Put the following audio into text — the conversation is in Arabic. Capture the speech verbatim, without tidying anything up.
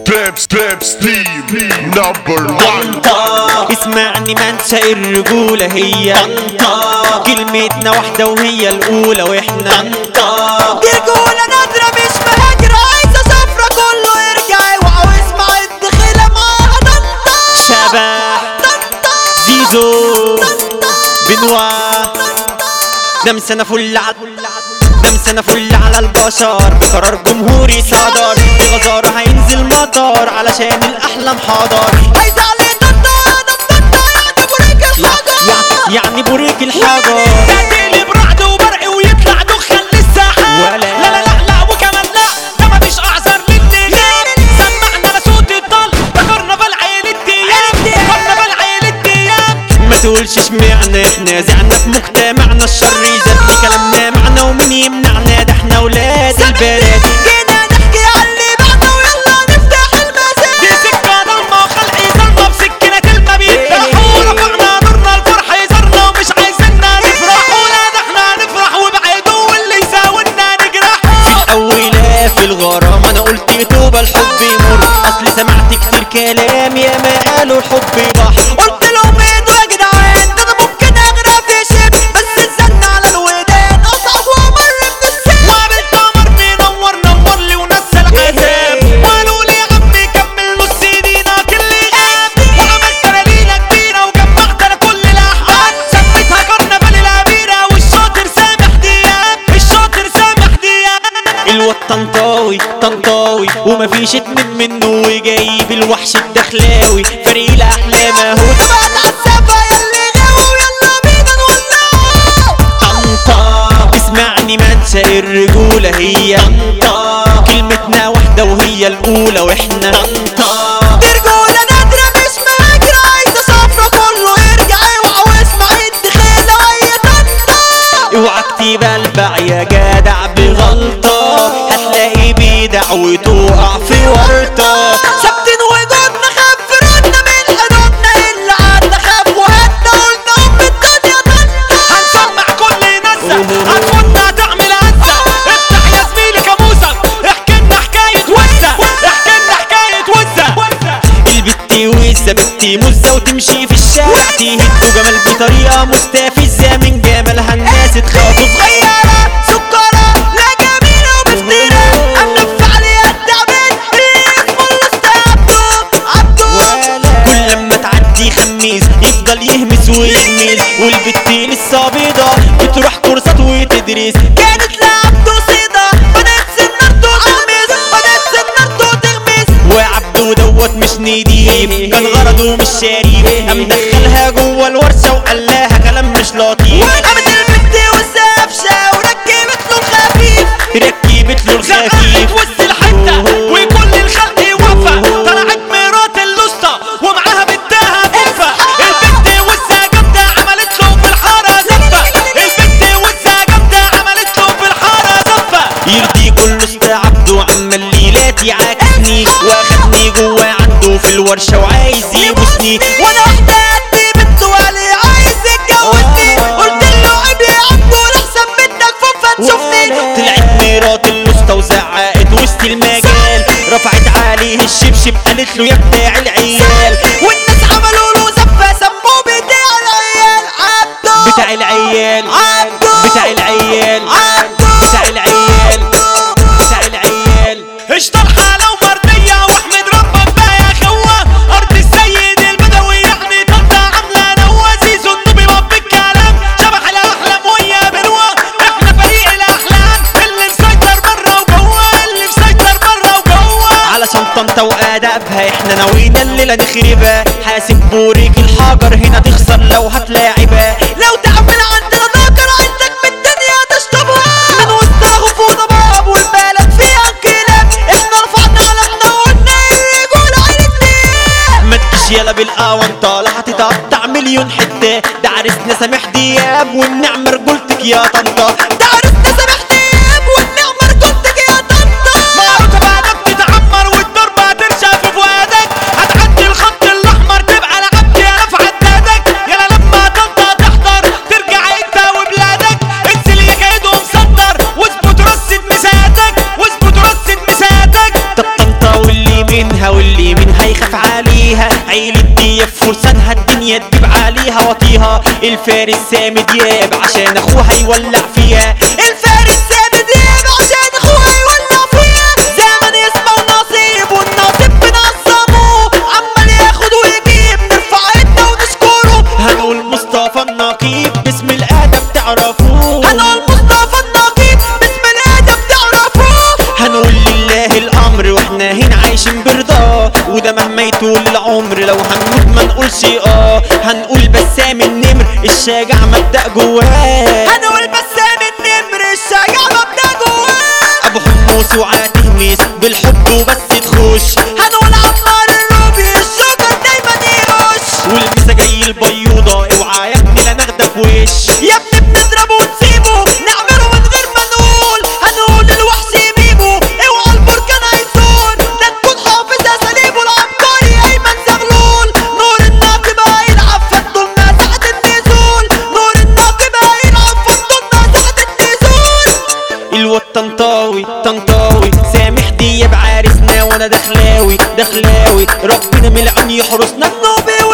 ستيب ستيب ستيم نمبر وان. اسمعني منشأ الرجولة هي طنطا، كلمتنا واحدة وهي الأولى واحنا طنطا. دي رجولة نادرة مش مهاجرة، عايزة سفرة كله يرجع يوعى ويسمع الدخيلة معاها طنطا. شبح زيزو بنوا دمسنا فل ع دمسنا فل على البشر، بقرار جمهوري صدر بغزارة هينزل مطر علشان الأحلام حاضر. عايزة عليه طنطا طنطا يعني بوريك الحجر، يعني بوريك الحجر. تقلب رعد وبرق ويطلع دخان للساحة. ولا لا لا لا لا وكمان لا، ده مفيش أعذر للنجام. سمعنا انا صوت الطل، ده كرنفال عيلة دياب، كرنفال عيلة دياب. ما تقولش اشمعنا احنا زعنا في مجتمعنا، الشر يزدني كلامنا معنا ومين يمنعنا، ده احنا ولاد البلد. جينا نحكي عاللي بعده ويلا نفتح المزاد. دي سكة ضلمة وخلق يزرنا بسكينة كلمة بيذبحوا، رفعنا نورنا الفرح يزرنا ومش عايزيننا نفرحوا. لا ده احنا نفرح وبعيدوا واللي يساوينا نجرحوا. في الأولى في الغرام أنا قلت توبة الحب يمر، أصل سمعت كتير كلام يا ما قالوا الحب بحر. قلت لهم ايدوا يا جدعان، ده انا ممكن اغرق في شب، بس الزن على الودان اصعب وامر من السن. وقابلت قمر بينور نور لي ونسى العذاب، وقالوا لي يا عمي كمل نص ايدينا كل غاب. وعملت انا ليلة كبيرة وجمعت انا كل الاحباب، سميتها كرنفال الاميرة والشاطر سامح دياب، الشاطر سامح دياب. الواد طنطاوي طنطاوي ومفيش اتنين منه، وجايب الوحش الدخلاوي فريق الأحلام اهو. بعد عالسفة ياللي غاوي ويلا بينا نولعوا. طنطا اسمعني منشأ الرجولة هي طنطا، كلمتنا واحدة وهي الأولى واحنا طنطا. دي رجولة نادرة مش مهاجرة، عايزة سفرة كله يرجع يوعى ويسمع الدخيلة وهي طنطا. اوعك تبلبع يا جدع بغلطة، هتلاقي بدعوته وقع في ورطة. ثابتين وجودنا خاف فرودنا من حدودنا، اللي عنا خاف وهدنا قلنا ام الدنيا طنطا. هنسمع كل نزة هتفوتنا تعمل هزة. افتح يا زميلي كاموسك احكي لنا حكاية وزة، احكي لنا حكاية وزة. البت وزة بنت مزة وتمشي في الشارع تهد جمال بطريقة مستفزة، من جمالها الناس تخاف. صغيرة سكرة لا جميلة ومفترة، أمنف عليها التعبان اللي اسمه الأسطى عبدو عبدو. كل لما تعدي خميس يفضل يهمس ويهمس، والبت لسه بيضة بتروح كورسات وتدرس. كانت لعبدو صيدة بدأت سنرته تغمس، بدأت سنرته تغمس. وعبده دوت مش نضيف، كان غرضه مش شريف، قام دخلها جوه الورشة وقال لها كلام مش لطيف. قامت البنت والزفشة وركبت له الخفيف، ركبت له زققت الخفيف وسط الحتة وكل الخلق واقفة، طلعت مرات الاسطى ومعاها بنتها فوفة. البنت وزة جامدة عملت له في الحارة زفة، البنت وزة جامدة عملت له في الحارة زفة. يرضي كل اسطى عبده عمال ليلات يعاكسني، واخدني جوه عنده في الورشة وعايز يبوسني. وانا واحدة قدي بنت وقالي عايز يتجوزني، قلت له عيب يا عبدو احسن منك فوفة تشوفني. طلعت مرات الاسطى وزعقت وسط المجال، رفعت عليه الشبشب قالت له يا بتاع العيال. والناس عملوا له زفة سموه بتاع العيال عبدو، بتاع العيال عبدو بتاع العيال عبدو بتاع العيال بتاع العيال. اشطر حالة ومرضية واحمد ربك بقى يا خوة، ارض السيد البدوي يعني طنطا عاملة نوة. زيزو النوبي رب الكلام شبح الاحلام ويا بنوة، احنا فريق الاحلام اللي مسيطر برا وجوه، اللي مسيطر برا وجوه. علشان طنطا وادابها احنا ناويين الليله نخربها، حاسب بوريك الحجر هنا تخسر لو هتلاعبها. لو تعمل عندنا ذاكر عندك من الدنيا تشطبها، من وسطها غفوضة باب والبلد فيها انقلاب. احنا رفعنا علمنا وقلنا اللي يقول عيلتنا. ما تجيش يلا بالاونطه لا هتتقطع مليون حته، ده عرسنا سامح دياب والنعمه رجولتك يا طنطا. ده عرسنا سامح دياب والنعمة رجولتك يا طنطا. معروفة بعدك تتعمر والضربة هترشق في فؤادك، هتعدي الخط الاحمر تبقى لعبت يا رفع عدادك. يلا لما طنطا تحضر ترجع انت وبلادك، انزل يا جايد ومصدر واظبط رصة مساعدك، واظبط رصة مساعدك. طب طنطا واللي منها واللي تانية تجيب عليها وطيها. الفارس سامي دياب عشان اخوه هيولع فيها. الفارس سامي دياب عشان اخوه هيولع فيها. زمن اسمه نصيب والنصيب بنظمه، عمال ياخد ويجيب نرفع ايدنا ونشكره. هنقول مصطفى النقيب باسم الادب تعرفوه. هنقول مصطفى النقيب باسم الادب تعرفوه. هنقول لله الامر واحنا هنا عايشين برضاه، وده مهما يطول العمر لو هنموت ما نقولش اه. هنقول بسام النمر الشجاع مبدأ جواه. هنقول بسام النمر الشجاع مبدأ جواه. ابو حمص وعاته ميس بالحب وبس تخش. هنقول عمار الروبي الشجر دايما يرش. والمسا جاي البيوضة اوعى يا ابني لا ناخدك وش. يا ابني بنضربه ونسيبه نعمله من غير ما نقول. هنقول الوحش يميمه اوعى البركان هيزول. ده تكون حافظ اساليبه العبقري ايمن زغلول. نور الناقب هيلعب فضلنا ساعة النزول. نور الناقب هيلعب فضلنا ساعة النزول. الواد طنطاوي طنطاوي سامح دياب عارسنا وانا دخلاوي دخلاوي. ربنا من العين يحرسنا. نوبي